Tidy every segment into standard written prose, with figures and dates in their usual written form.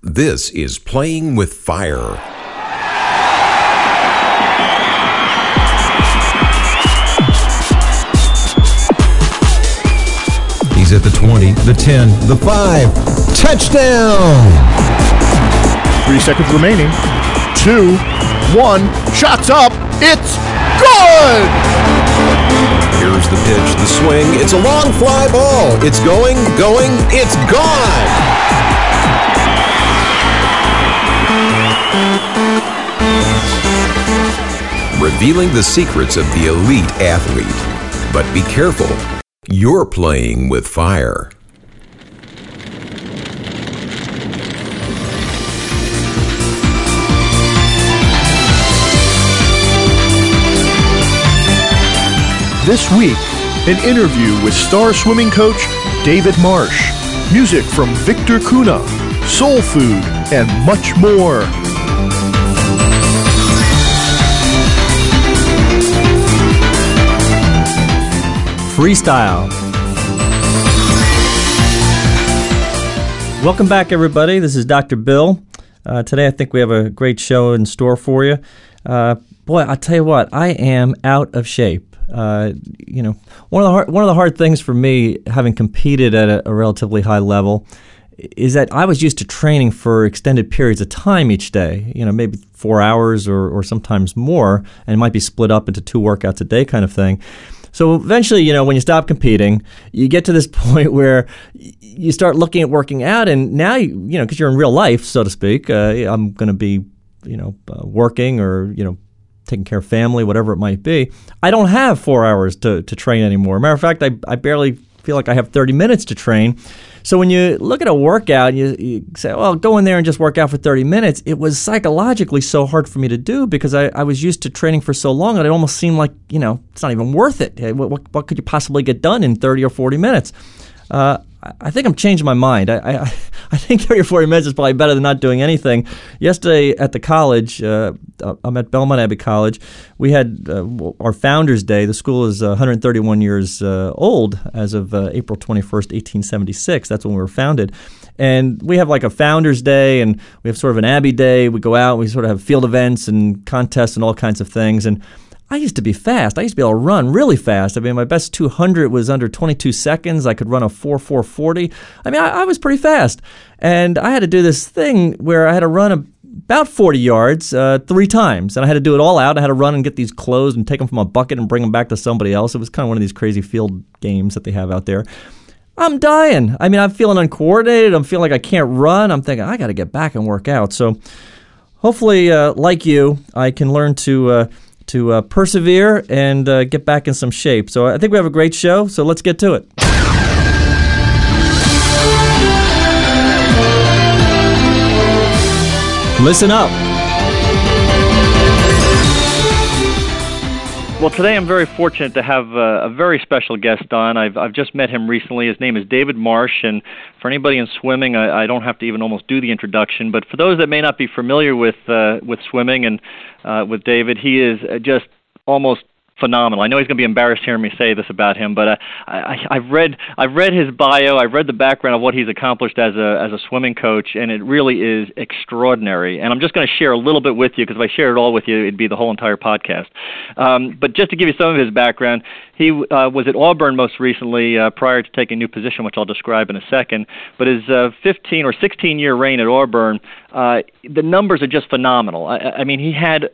This is Playing with Fire. He's at the 20, the 10, the 5. Touchdown! 3 seconds remaining. 2, 1. Shots up. It's good! Here's the pitch, the swing. It's a long fly ball. It's going, it's gone! Revealing the secrets of the elite athlete. But be careful, you're playing with fire. This week, an interview with star swimming coach David Marsh. Music from Victor Kuna, Soul Food, and much more. Freestyle. Welcome back, everybody. This is Dr. Bill. Today I think we have a great show in store for you. Boy, I'll tell you what, I am out of shape. One of the hard things for me, having competed at a relatively high level, is that I was used to training for extended periods of time each day, maybe 4 hours or sometimes more, and it might be split up into 2 workouts a day kind of thing. So eventually, when you stop competing, you get to this point where you start looking at working out, and now, because you're in real life, so to speak, I'm going to be, working or, taking care of family, whatever it might be. I don't have 4 hours to train anymore. Matter of fact, I barely feel like I have 30 minutes to train. So when you look at a workout, you say, well, go in there and just work out for 30 minutes. It was psychologically so hard for me to do because I was used to training for so long that it almost seemed like, it's not even worth it. What could you possibly get done in 30 or 40 minutes? I think I'm changing my mind. I think 30 or 40 minutes is probably better than not doing anything. Yesterday at the college, I'm at Belmont Abbey College, we had our Founders Day. The school is 131 years old as of April 21st, 1876. That's when we were founded. And we have like a Founders Day, and we have sort of an Abbey Day. We go out, we sort of have field events and contests and all kinds of things. And I used to be fast. I used to be able to run really fast. I mean, my best 200 was under 22 seconds. I could run a 4.40. I mean, I was pretty fast. And I had to do this thing where I had to run about 40 yards 3 times. And I had to do it all out. I had to run and get these clothes and take them from a bucket and bring them back to somebody else. It was kind of one of these crazy field games that they have out there. I'm dying. I mean, I'm feeling uncoordinated. I'm feeling like I can't run. I'm thinking, I got to get back and work out. So hopefully, like you, I can learn to persevere and get back in some shape. So I think we have a great show, so let's get to it. Listen up. Well, today I'm very fortunate to have a very special guest on. I've just met him recently. His name is David Marsh, and for anybody in swimming, I don't have to even almost do the introduction. But for those that may not be familiar with swimming and with David, he is just almost phenomenal. I know he's going to be embarrassed hearing me say this about him, but I've read his bio. I've read the background of what he's accomplished as a swimming coach, and it really is extraordinary. And I'm just going to share a little bit with you, because if I shared it all with you, it'd be the whole entire podcast. But just to give you some of his background, he was at Auburn most recently prior to taking a new position, which I'll describe in a second. But his 15 or 16-year reign at Auburn, the numbers are just phenomenal. I mean, he had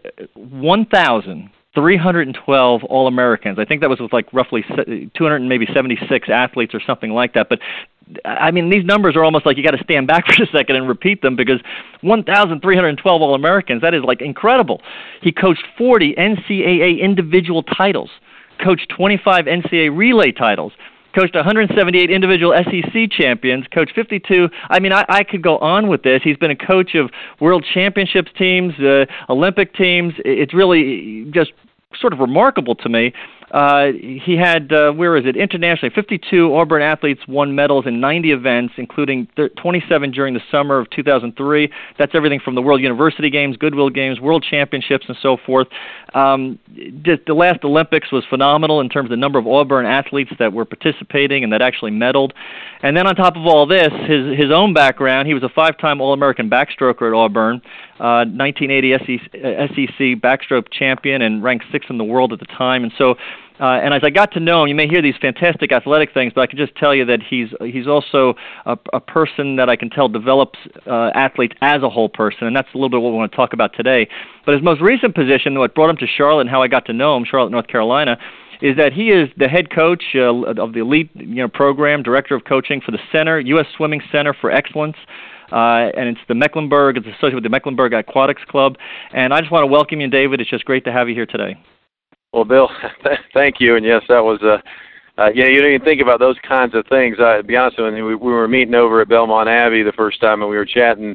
1,312 All-Americans. I think that was with like roughly 276 athletes or something like that. But I mean, these numbers are almost like you got to stand back for a second and repeat them, because 1,312 All-Americans, that is like incredible. He coached 40 NCAA individual titles, coached 25 NCAA relay titles, coached 178 individual SEC champions, coached 52. I mean, I could go on with this. He's been a coach of World Championships teams, Olympic teams. It's really just sort of remarkable to me. He had, internationally, 52 Auburn athletes won medals in 90 events, including 27 during the summer of 2003. That's everything from the World University Games, Goodwill Games, World Championships, and so forth. The last Olympics was phenomenal in terms of the number of Auburn athletes that were participating and that actually medaled. And then on top of all this, his own background, he was a 5-time All-American backstroker at Auburn, 1980 SEC backstroke champion, and ranked 6th in the world at the time. And so, and as I got to know him, you may hear these fantastic athletic things, but I can just tell you that he's also a person that I can tell develops athletes as a whole person, and that's a little bit what we want to talk about today. But his most recent position, what brought him to Charlotte and how I got to know him, Charlotte, North Carolina, is that he is the head coach of the elite program, director of coaching for the Center, U.S. Swimming Center for Excellence. And it's associated with the Mecklenburg Aquatics Club. And I just want to welcome you, David. It's just great to have you here today. Well, Bill, thank you. And yes, that was, you don't even think about those kinds of things. To be honest with you, we were meeting over at Belmont Abbey the first time, and we were chatting.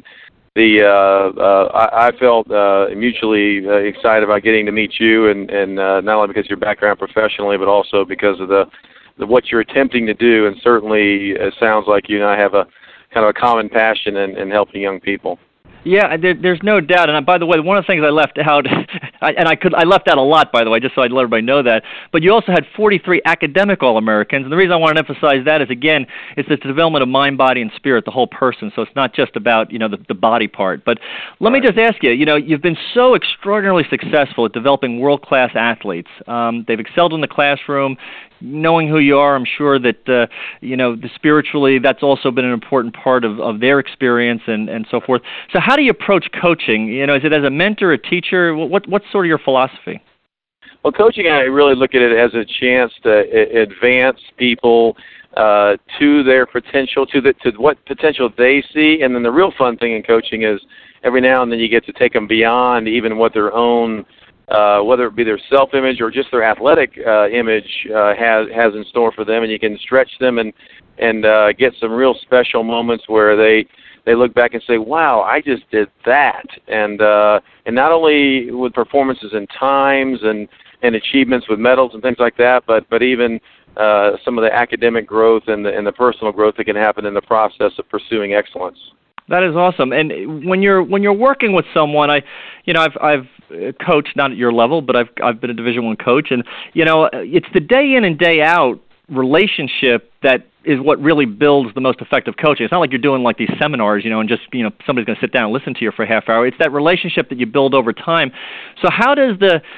I felt mutually excited about getting to meet you, and not only because of your background professionally, but also because of the what you're attempting to do. And certainly, it sounds like you and I have a kind of a common passion in helping young people. Yeah, there's no doubt. And by the way, one of the things I left out, I left out a lot, by the way, just so I'd let everybody know that. But you also had 43 academic All-Americans, and the reason I want to emphasize that is, again, it's the development of mind, body, and spirit, the whole person. So it's not just about the body part. But let me just ask you, you've been so extraordinarily successful at developing world-class athletes. They've excelled in the classroom. Knowing who you are, I'm sure that spiritually that's also been an important part of their experience and so forth. So how do you approach coaching? Is it as a mentor, a teacher? What's sort of your philosophy? Well, coaching, I really look at it as a chance to advance people to their potential, to what potential they see. And then the real fun thing in coaching is every now and then you get to take them beyond even what their own whether it be their self-image or just their athletic image has in store for them, and you can stretch them and get some real special moments where they look back and say, "Wow, I just did that," and not only with performances in times and achievements with medals and things like that, but even some of the academic growth and the personal growth that can happen in the process of pursuing excellence. That is awesome. And when you're working with someone, I've coached, not at your level, but I've been a Division I coach, and it's the day in and day out relationship that is what really builds the most effective coaching. It's not like you're doing like these seminars, and just somebody's going to sit down and listen to you for a half hour. It's that relationship that you build over time. So how do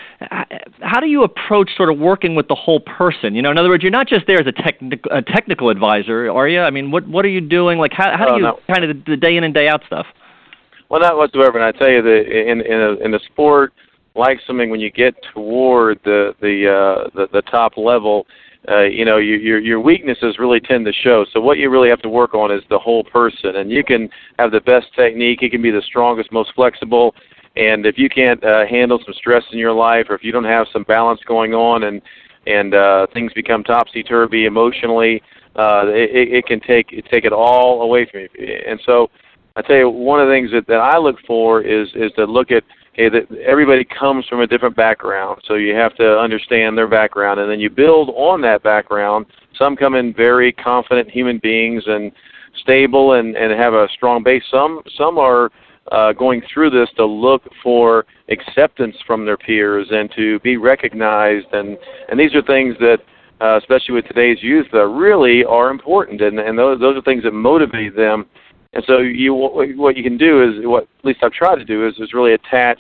you approach sort of working with the whole person? In other words, you're not just there as a technical advisor, are you? I mean, what are you doing? Like how do you kind of the day in and day out stuff? Well, not whatsoever. And I tell you that in a sport like swimming, when you get toward the top level, your weaknesses really tend to show. So what you really have to work on is the whole person. And you can have the best technique, you can be the strongest, most flexible, and if you can't handle some stress in your life, or if you don't have some balance going on, and things become topsy-turvy emotionally, it can take it all away from you. And so I tell you, one of the things that I look for is to look at, that everybody comes from a different background, so you have to understand their background, and then you build on that background. Some come in very confident human beings and stable and have a strong base. Some are going through this to look for acceptance from their peers and to be recognized, and these are things that, especially with today's youth, really are important, and those are things that motivate them. And so what you can do is, what at least I've tried to do, is really attach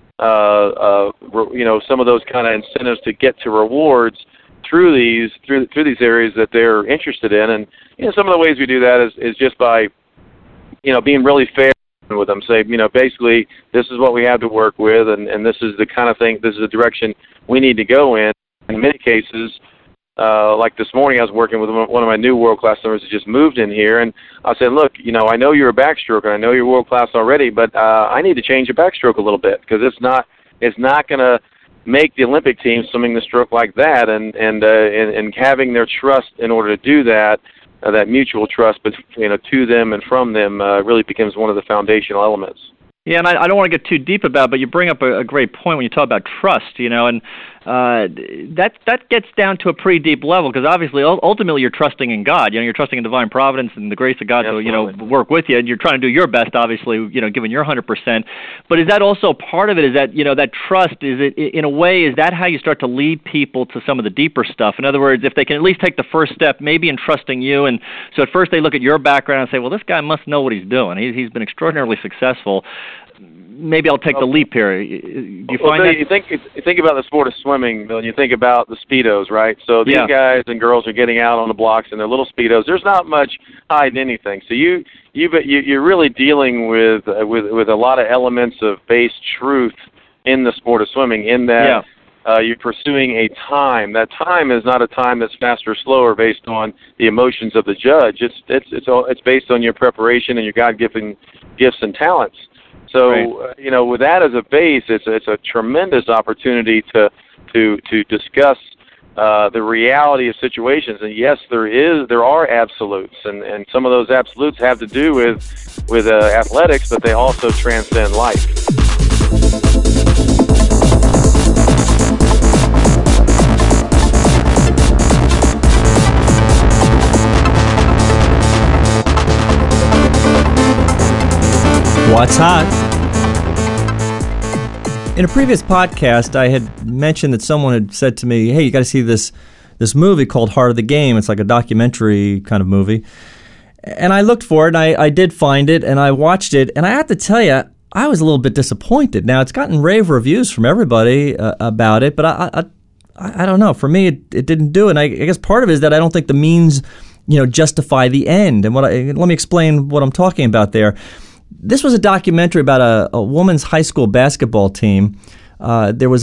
some of those kind of incentives to get to rewards through these areas that they're interested in. And some of the ways we do that is just by being really fair with them. Say, basically, this is what we have to work with, and this is the kind of thing, this is the direction we need to go in. In many cases, like this morning, I was working with one of my new world-class swimmers that just moved in here, and I said, look, I know you're a backstroker, I know you're world-class already, but I need to change your backstroke a little bit, because it's not going to make the Olympic team swimming the stroke like that, and having their trust in order to do that, that mutual trust, but to them and from them, really becomes one of the foundational elements. Yeah, and I don't want to get too deep about it, but you bring up a great point when you talk about trust, and that gets down to a pretty deep level, because obviously ultimately you're trusting in God. You're trusting in divine providence and the grace of God Absolutely. to work with you, and you're trying to do your best, obviously, giving your 100%. But is that also part of it? Is that that trust? Is it in a way? Is that how you start to lead people to some of the deeper stuff? In other words, if they can at least take the first step, maybe in trusting you, and so at first they look at your background and say, well, this guy must know what he's doing. He's been extraordinarily successful. Maybe I'll take the leap here. Do you find that? You think about the sport of swimming, Bill, and you think about the Speedos, right? So these guys and girls are getting out on the blocks in their little Speedos. There's not much hiding anything. So you're really dealing with a lot of elements of base truth in the sport of swimming, in that you're pursuing a time. That time is not a time that's faster or slower based on the emotions of the judge. It's based on your preparation and your God-given gifts and talents. So, with that as a base, it's a tremendous opportunity to discuss the reality of situations. And yes, there are absolutes, and some of those absolutes have to do with athletics, but they also transcend life. What's hot? In a previous podcast, I had mentioned that someone had said to me, hey, you got to see this movie called Heart of the Game. It's like a documentary kind of movie. And I looked for it, and I did find it, and I watched it, and I have to tell you, I was a little bit disappointed. Now, it's gotten rave reviews from everybody about it, but I don't know. For me, it didn't do it. And I guess part of it is that I don't think the means, justify the end. And let me explain what I'm talking about there. This was a documentary about a woman's high school basketball team. There was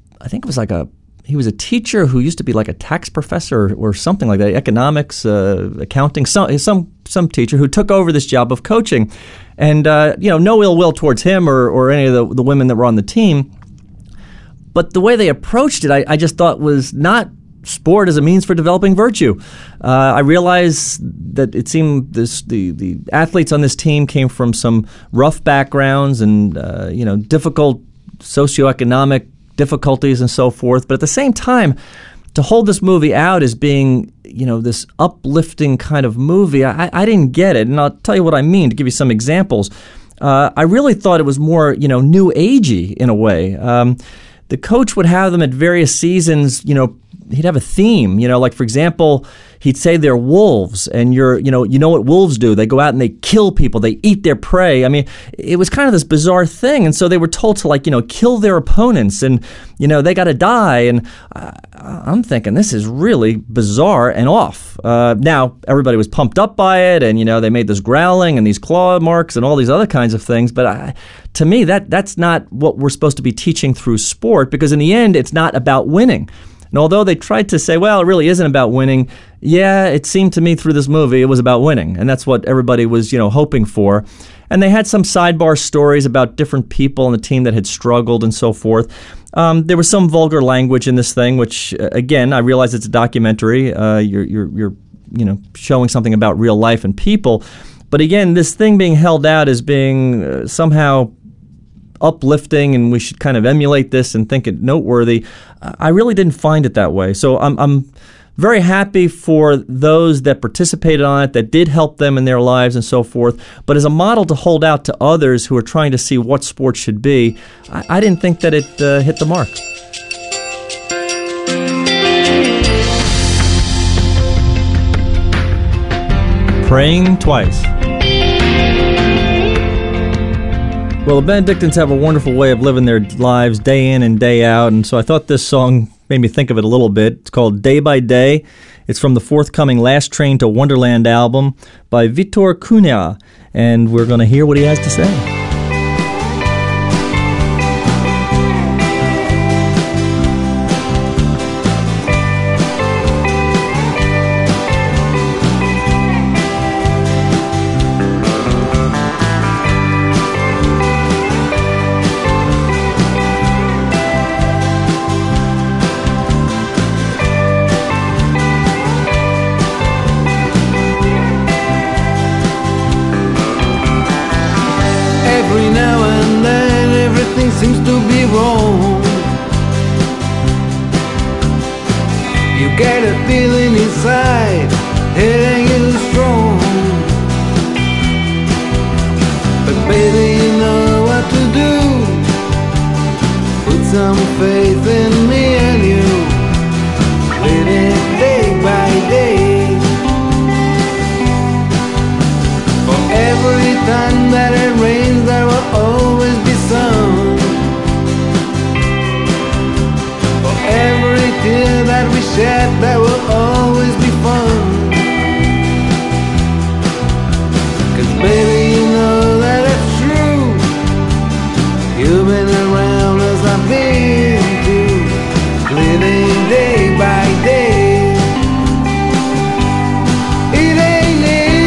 he was a teacher who used to be like a tax professor or something like that, economics, accounting, some teacher who took over this job of coaching. And, no ill will towards him or any of the women that were on the team. But the way they approached it, I just thought was not sport as a means for developing virtue. I realized that it seemed the athletes on this team came from some rough backgrounds and difficult socioeconomic difficulties and so forth. But at the same time, to hold this movie out as being this uplifting kind of movie, I didn't get it, and I'll tell you what I mean to give you some examples. I really thought it was more new agey in a way. The coach would have them at various seasons, he'd have a theme, like, for example, he'd say they're wolves, and you know what wolves do. They go out and they kill people. They eat their prey. I mean, it was kind of this bizarre thing. And so they were told to, kill their opponents, and, they got to die. And I'm thinking, this is really bizarre and off. Now, everybody was pumped up by it, and, they made this growling and these claw marks and all these other kinds of things. But to me, that's not what we're supposed to be teaching through sport, because in the end, it's not about winning. And although they tried to say, well, it really isn't about winning, it seemed to me through this movie it was about winning. And that's what everybody was, hoping for. And they had some sidebar stories about different people on the team that had struggled and so forth. There was some vulgar language in this thing, which, again, I realize it's a documentary. You're showing something about real life and people. But again, this thing being held out as being somehow uplifting, and we should kind of emulate this and think it noteworthy. I really didn't find it that way. So I'm very happy for those that participated on it, that did help them in their lives and so forth. But as a model to hold out to others who are trying to see what sports should be, I didn't think that it hit the mark. Praying twice. Well, the Benedictines have a wonderful way of living their lives day in and day out, and so I thought this song made me think of it a little bit. It's called Day by Day. It's from the forthcoming Last Train to Wonderland album by Vitor Cunha, and we're going to hear what he has to say. Seems to be wrong. But baby, you know what to do. Put some faith in me and you. Live it day by day. For every time that it rains, there will always be sun. For every tear that we shed, there will always be fun. 'Cause baby, you know that it's true. You've been around as I've been too. Living day by day. It ain't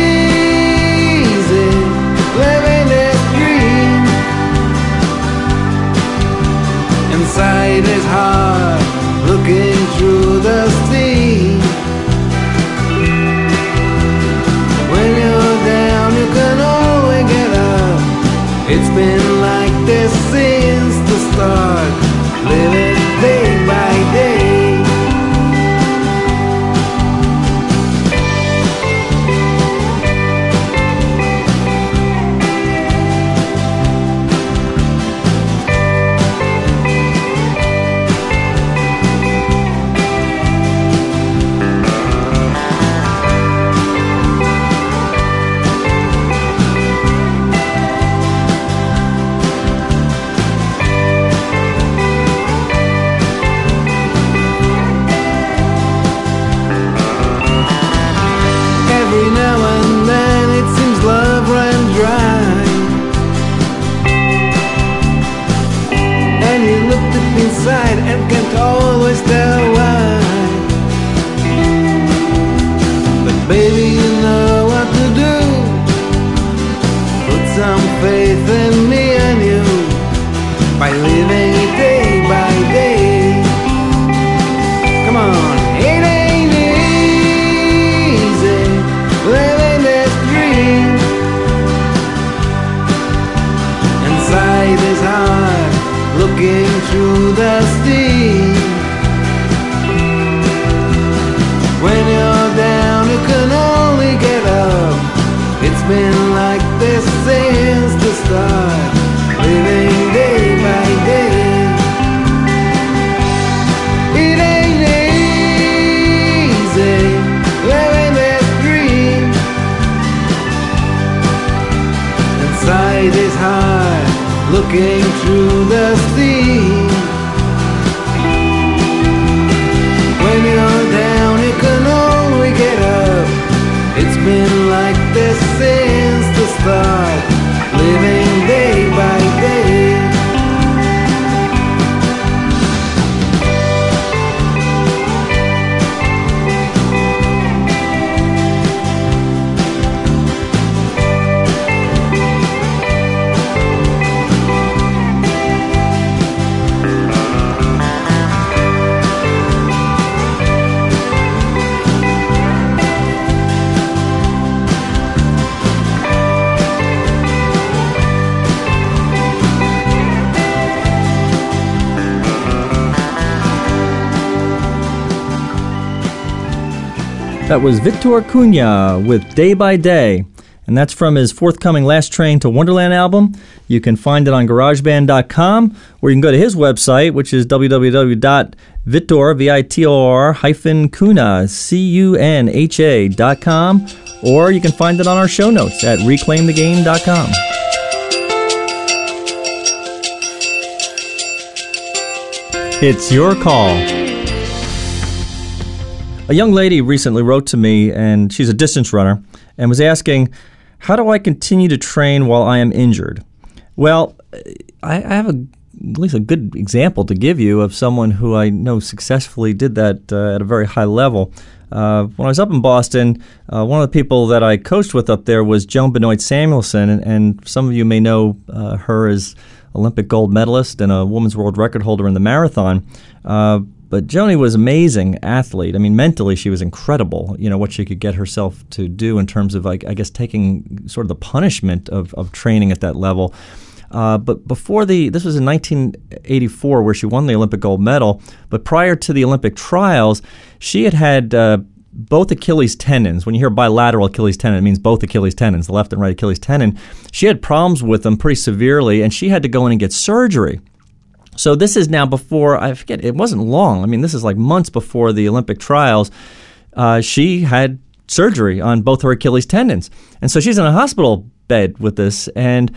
easy living this dream. Inside is hard, looking through the steam. When you're down, you can always get up. It's been like this since the start. Living day by day. Every now and then it seems love ran dry, and you look deep inside and can't always tell why. But baby, you know what to do. Put some faith in me and you. By living it day by day. Come on, it ain't easy living this dream. Inside is hard, looking through the steam. When you're down, you can only get up. It's been like this since the start. Living day by day. It ain't easy living this dream. Inside is hard, looking through the steam. When you're down, you can only get up. It's been like this since the start. Living day by day. That was Victor Cunha with Day by Day, and that's from his forthcoming Last Train to Wonderland album. You can find it on GarageBand.com, or you can go to his website, which is www.vitor-cunha.com, or you can find it on our show notes at reclaimthegame.com. It's your call. A young lady recently wrote to me, and she's a distance runner, and was asking, how do I continue to train while I am injured? Well, I have at least a good example to give you of someone who I know successfully did that at a very high level. When I was up in Boston, one of the people that I coached with up there was Joan Benoit Samuelson, and some of you may know her as Olympic gold medalist and a women's world record holder in the marathon. But Joni was an amazing athlete. I mean, mentally, she was incredible, you know, what she could get herself to do in terms of, I guess, taking sort of the punishment of training at that level. But before this was in 1984 where she won the Olympic gold medal, but prior to the Olympic trials, she had both Achilles tendons. When you hear bilateral Achilles tendon, it means both Achilles tendons, the left and right Achilles tendon. She had problems with them pretty severely, and she had to go in and get surgery. So this is now before, I forget, it wasn't long. I mean, this is like months before the Olympic trials. She had surgery on both her Achilles tendons. And so she's in a hospital bed with this. And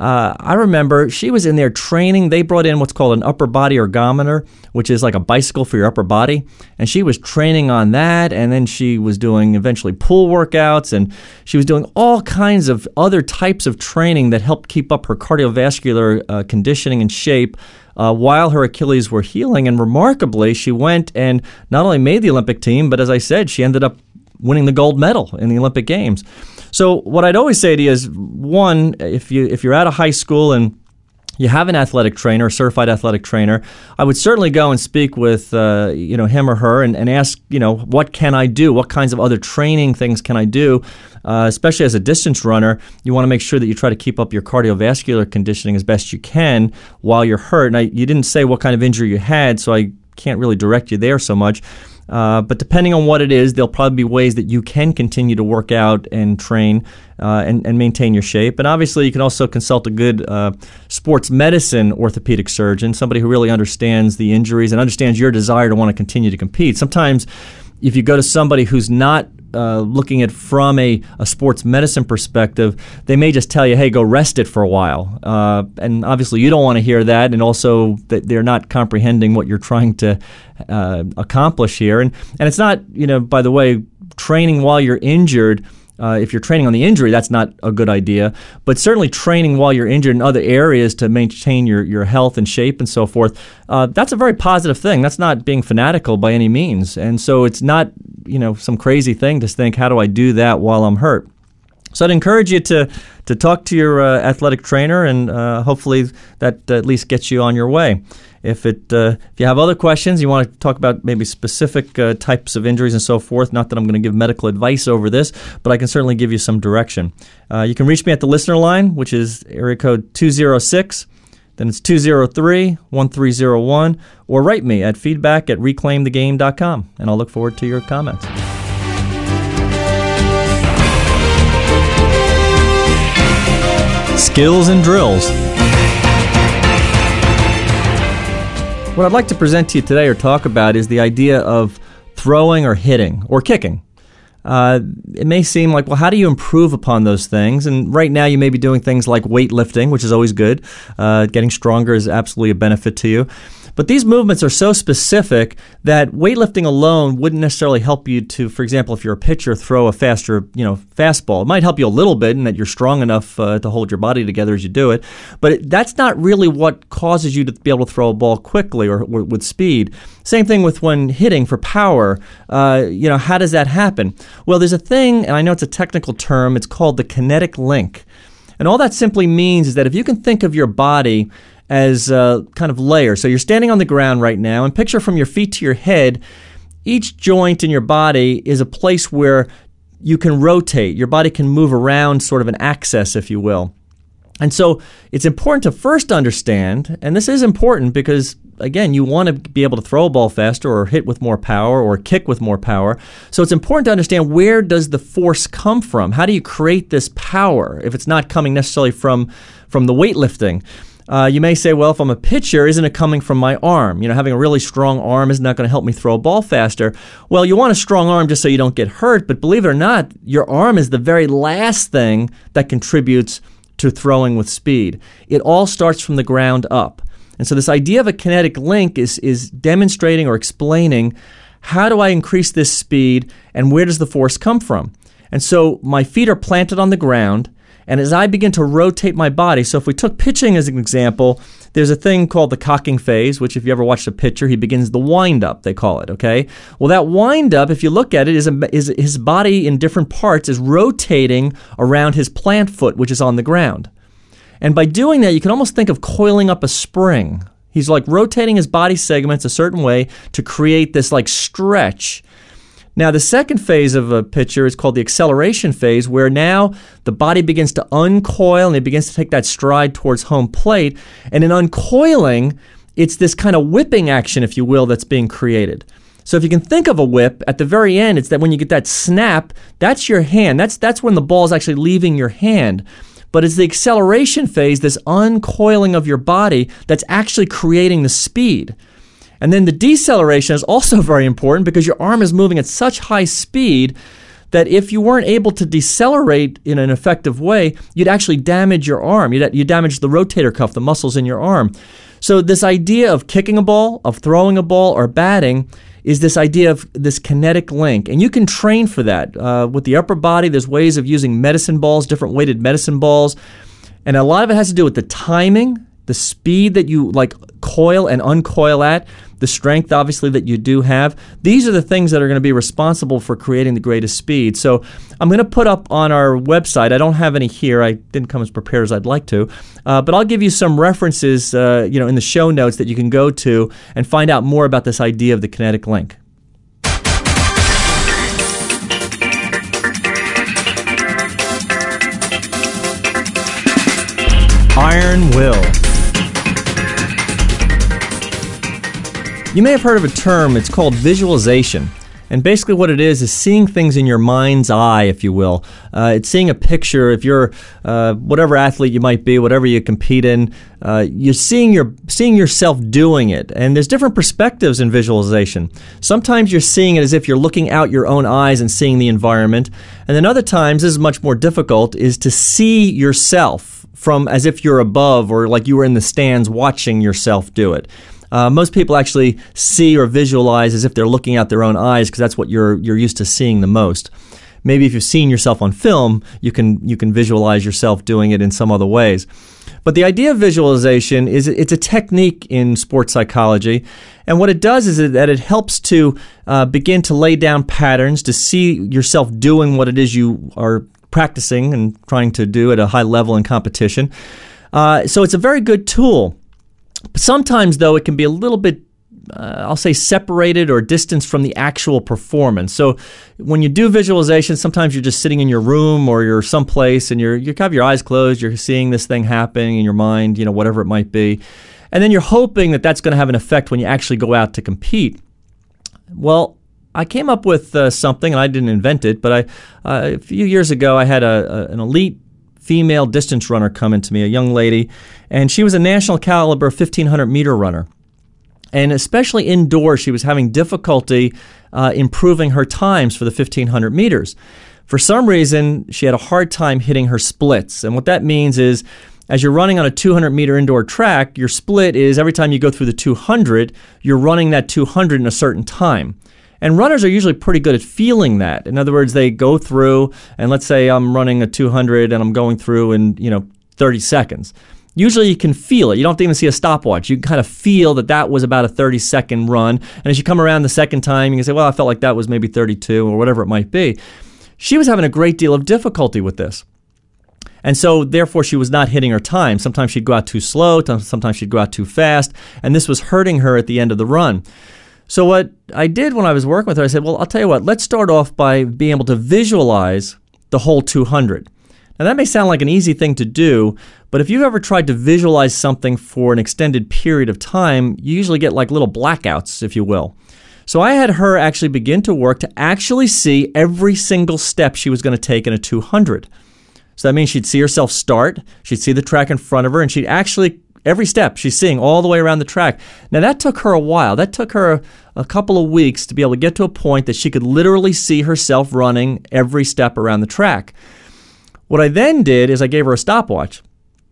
I remember she was in there training. They brought in what's called an upper body ergometer, which is like a bicycle for your upper body. And she was training on that. And then she was doing eventually pull workouts. And she was doing all kinds of other types of training that helped keep up her cardiovascular conditioning and shape while her Achilles were healing. And remarkably, she went and not only made the Olympic team, but as I said, she ended up winning the gold medal in the Olympic Games. So what I'd always say to you is, one, if you're out of high school and you have an athletic trainer, a certified athletic trainer, I would certainly go and speak with him or her and ask, what can I do? What kinds of other training things can I do? Especially as a distance runner, you want to make sure that you try to keep up your cardiovascular conditioning as best you can while you're hurt. And you didn't say what kind of injury you had, so I can't really direct you there so much. But depending on what it is, there'll probably be ways that you can continue to work out and train and maintain your shape. And obviously, you can also consult a good sports medicine orthopedic surgeon, somebody who really understands the injuries and understands your desire to want to continue to compete. Sometimes, if you go to somebody who's not looking at it from a sports medicine perspective, they may just tell you, hey, go rest it for a while. And obviously you don't want to hear that, and also that they're not comprehending what you're trying to accomplish here. And it's not, by the way, training while you're injured. If you're training on the injury, that's not a good idea. But certainly training while you're injured in other areas to maintain your health and shape and so forth, that's a very positive thing. That's not being fanatical by any means. And so it's not, some crazy thing to think, how do I do that while I'm hurt? So I'd encourage you to talk to your athletic trainer, and hopefully that at least gets you on your way. If you have other questions, you want to talk about maybe specific types of injuries and so forth, not that I'm going to give medical advice over this, but I can certainly give you some direction. You can reach me at the listener line, which is area code 206, then it's 203-1301, or write me at feedback@reclaimthegame.com, and I'll look forward to your comments. Skills and drills. What I'd like to present to you today or talk about is the idea of throwing or hitting or kicking. It may seem like, well, how do you improve upon those things? And right now you may be doing things like weightlifting, which is always good. Getting stronger is absolutely a benefit to you. But these movements are so specific that weightlifting alone wouldn't necessarily help you to, for example, if you're a pitcher, throw a faster, fastball. It might help you a little bit in that you're strong enough to hold your body together as you do it. But that's not really what causes you to be able to throw a ball quickly or with speed. Same thing with when hitting for power. How does that happen? Well, there's a thing, and I know it's a technical term, it's called the kinetic link. And all that simply means is that if you can think of your body as kind of layers. So you're standing on the ground right now, and picture from your feet to your head, each joint in your body is a place where you can rotate. Your body can move around, sort of an axis, if you will. And so it's important to first understand, and this is important because, again, you want to be able to throw a ball faster or hit with more power or kick with more power. So it's important to understand, where does the force come from? How do you create this power if it's not coming necessarily from the weightlifting? You may say, well, if I'm a pitcher, isn't it coming from my arm? Having a really strong arm isn't that going to help me throw a ball faster? Well, you want a strong arm just so you don't get hurt, but believe it or not, your arm is the very last thing that contributes to throwing with speed. It all starts from the ground up. And so this idea of a kinetic link is demonstrating or explaining, how do I increase this speed and where does the force come from? And so my feet are planted on the ground, and as I begin to rotate my body, so if we took pitching as an example, there's a thing called the cocking phase, which if you ever watched a pitcher, he begins the wind-up, they call it, okay? Well, that wind-up, if you look at it, is his body in different parts is rotating around his plant foot, which is on the ground. And by doing that, you can almost think of coiling up a spring. He's like rotating his body segments a certain way to create this like stretch. Now, the second phase of a pitcher is called the acceleration phase, where now the body begins to uncoil and it begins to take that stride towards home plate. And in uncoiling, it's this kind of whipping action, if you will, that's being created. So if you can think of a whip, at the very end, it's that when you get that snap, that's your hand. That's when the ball is actually leaving your hand. But it's the acceleration phase, this uncoiling of your body, that's actually creating the speed. And then the deceleration is also very important because your arm is moving at such high speed that if you weren't able to decelerate in an effective way, you'd actually damage your arm. You'd damage the rotator cuff, the muscles in your arm. So this idea of kicking a ball, of throwing a ball, or batting is this idea of this kinetic link. And you can train for that. With the upper body, there's ways of using medicine balls, different weighted medicine balls. And a lot of it has to do with the timing, the speed that you coil and uncoil at, the strength, obviously, that you do have. These are the things that are going to be responsible for creating the greatest speed. So I'm going to put up on our website, I don't have any here, I didn't come as prepared as I'd like to, but I'll give you some references in the show notes that you can go to and find out more about this idea of the kinetic link. Iron will. You may have heard of a term, it's called visualization. And basically what it is seeing things in your mind's eye, if you will. It's seeing a picture. If you're whatever athlete you might be, whatever you compete in, you're seeing yourself doing it. And there's different perspectives in visualization. Sometimes you're seeing it as if you're looking out your own eyes and seeing the environment. And then other times, this is much more difficult, is to see yourself from as if you're above or like you were in the stands watching yourself do it. Most people actually see or visualize as if they're looking out their own eyes because that's what you're used to seeing the most. Maybe if you've seen yourself on film, you can visualize yourself doing it in some other ways. But the idea of visualization is it's a technique in sports psychology, and what it does is that it helps to begin to lay down patterns, to see yourself doing what it is you are practicing and trying to do at a high level in competition. So it's a very good tool. Sometimes, though, it can be a little bit, I'll say, separated or distanced from the actual performance. So when you do visualization, sometimes you're just sitting in your room or you're someplace and you have your eyes closed, you're seeing this thing happening in your mind, whatever it might be. And then you're hoping that that's going to have an effect when you actually go out to compete. Well, I came up with something, and I didn't invent it, but a few years ago I had an elite female distance runner come into me, a young lady, and she was a national caliber 1,500-meter runner. And especially indoors, she was having difficulty improving her times for the 1,500 meters. For some reason, she had a hard time hitting her splits. And what that means is, as you're running on a 200-meter indoor track, your split is every time you go through the 200, you're running that 200 in a certain time. And runners are usually pretty good at feeling that. In other words, they go through, and let's say I'm running a 200 and I'm going through in 30 seconds. Usually you can feel it. You don't have to even see a stopwatch. You can kind of feel that was about a 30-second run. And as you come around the second time, you can say, well, I felt like that was maybe 32 or whatever it might be. She was having a great deal of difficulty with this. And so, therefore, she was not hitting her time. Sometimes she'd go out too slow. Sometimes she'd go out too fast. And this was hurting her at the end of the run. So what I did when I was working with her, I said, well, I'll tell you what, let's start off by being able to visualize the whole 200. Now, that may sound like an easy thing to do, but if you've ever tried to visualize something for an extended period of time, you usually get like little blackouts, if you will. So I had her actually begin to work to actually see every single step she was going to take in a 200. So that means she'd see herself start, she'd see the track in front of her, and she'd actually every step she's seeing all the way around the track. Now, that took her a while. That took her a couple of weeks to be able to get to a point that she could literally see herself running every step around the track. What I then did is I gave her a stopwatch.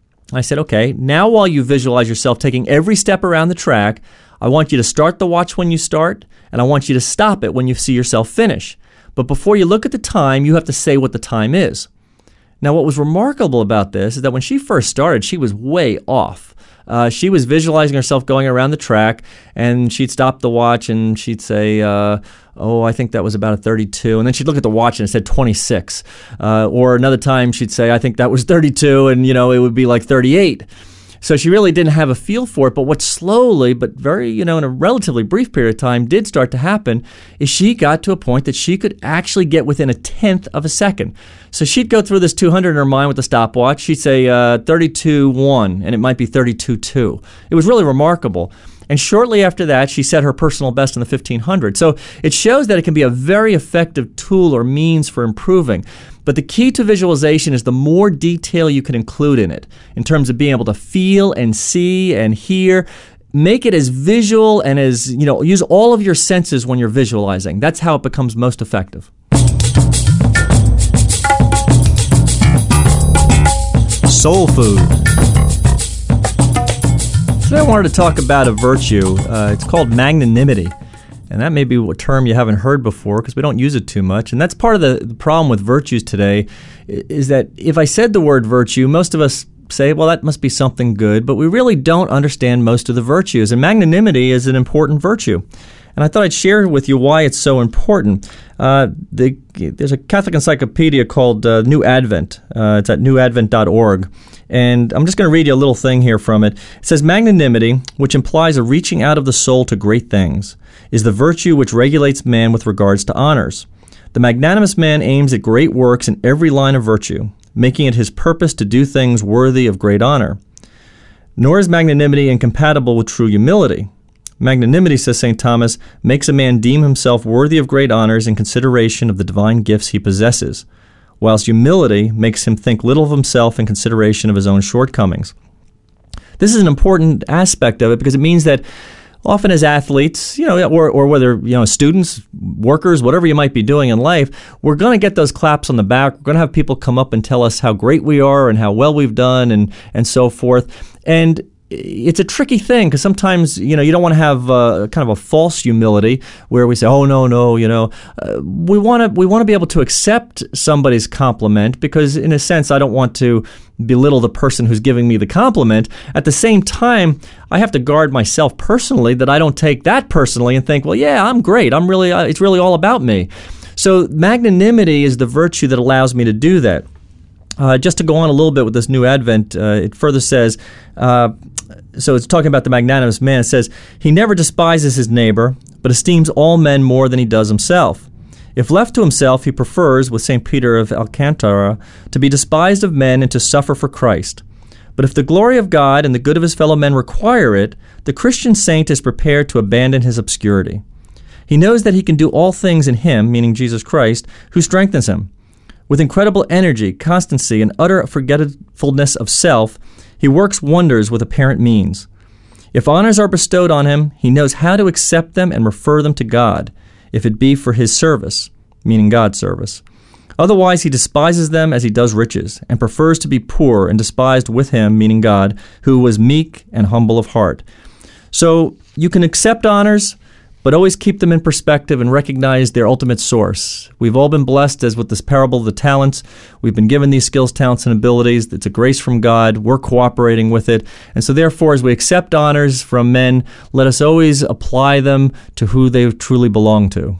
I said, okay, now while you visualize yourself taking every step around the track, I want you to start the watch when you start, and I want you to stop it when you see yourself finish. But before you look at the time, you have to say what the time is. Now, what was remarkable about this is that when she first started, she was way off. She was visualizing herself going around the track, and she'd stop the watch, and she'd say, I think that was about a 32. And then she'd look at the watch, and it said 26. Or another time, she'd say, I think that was 32, and, it would be like 38. So she really didn't have a feel for it. But what slowly, but very, in a relatively brief period of time did start to happen is she got to a point that she could actually get within a tenth of a second. So she'd go through this 200 in her mind with the stopwatch. She'd say 32.1, and it might be 32.2. It was really remarkable. And shortly after that, she set her personal best in the 1500s. So it shows that it can be a very effective tool or means for improving. But the key to visualization is the more detail you can include in it, in terms of being able to feel and see and hear. Make it as visual and as, use all of your senses when you're visualizing. That's how it becomes most effective. Soul food. Today I wanted to talk about a virtue. It's called magnanimity. And that may be a term you haven't heard before because we don't use it too much. And that's part of the problem with virtues today, is that if I said the word virtue, most of us say, well, that must be something good, but we really don't understand most of the virtues. And magnanimity is an important virtue. And I thought I'd share with you why it's so important. There's a Catholic encyclopedia called New Advent. It's at newadvent.org. And I'm just going to read you a little thing here from it. It says, magnanimity, which implies a reaching out of the soul to great things, is the virtue which regulates man with regards to honors. The magnanimous man aims at great works in every line of virtue, making it his purpose to do things worthy of great honor. Nor is magnanimity incompatible with true humility. Magnanimity, says St. Thomas, makes a man deem himself worthy of great honors in consideration of the divine gifts he possesses, whilst humility makes him think little of himself in consideration of his own shortcomings. This is an important aspect of it because it means that often as athletes, or whether, students, workers, whatever you might be doing in life, we're going to get those claps on the back. We're going to have people come up and tell us how great we are and how well we've done and so forth. And it's a tricky thing because sometimes, you don't want to have kind of a false humility where we say, oh, no, we want to be able to accept somebody's compliment because in a sense, I don't want to belittle the person who's giving me the compliment. At the same time, I have to guard myself personally that I don't take that personally and think, well, yeah, I'm great. It's really all about me. So magnanimity is the virtue that allows me to do that. Just to go on a little bit with this New Advent, it further says, so it's talking about the magnanimous man. It says, he never despises his neighbor, but esteems all men more than he does himself. If left to himself, he prefers, with St. Peter of Alcantara, to be despised of men and to suffer for Christ. But if the glory of God and the good of his fellow men require it, the Christian saint is prepared to abandon his obscurity. He knows that he can do all things in him, meaning Jesus Christ, who strengthens him. With incredible energy, constancy, and utter forgetfulness of self, he works wonders with apparent means. If honors are bestowed on him, he knows how to accept them and refer them to God, if it be for his service, meaning God's service. Otherwise, he despises them as he does riches, and prefers to be poor and despised with him, meaning God, who was meek and humble of heart. So you can accept honors, but always keep them in perspective and recognize their ultimate source. We've all been blessed, as with this parable of the talents. We've been given these skills, talents, and abilities. It's a grace from God. We're cooperating with it. And so therefore, as we accept honors from men, let us always apply them to who they truly belong to.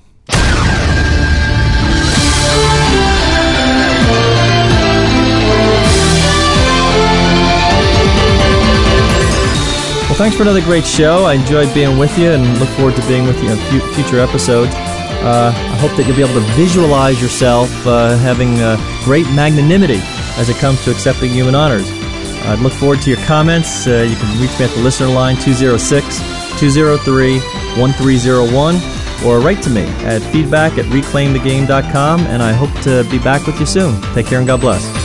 Thanks for another great show. I enjoyed being with you and look forward to being with you in future episodes. I hope that you'll be able to visualize yourself having great magnanimity as it comes to accepting human honors. I'd look forward to your comments. You can reach me at the listener line 206-203-1301 or write to me at feedback@reclaimthegame.com, and I hope to be back with you soon. Take care and God bless.